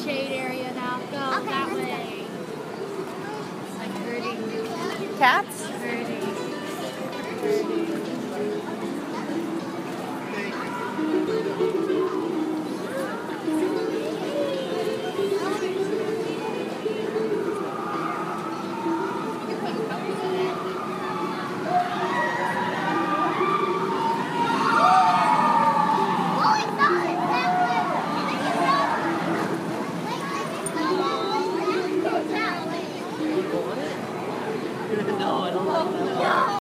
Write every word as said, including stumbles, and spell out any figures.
shade area now. Go Okay, that let's go. way. It's like hurting. Cats?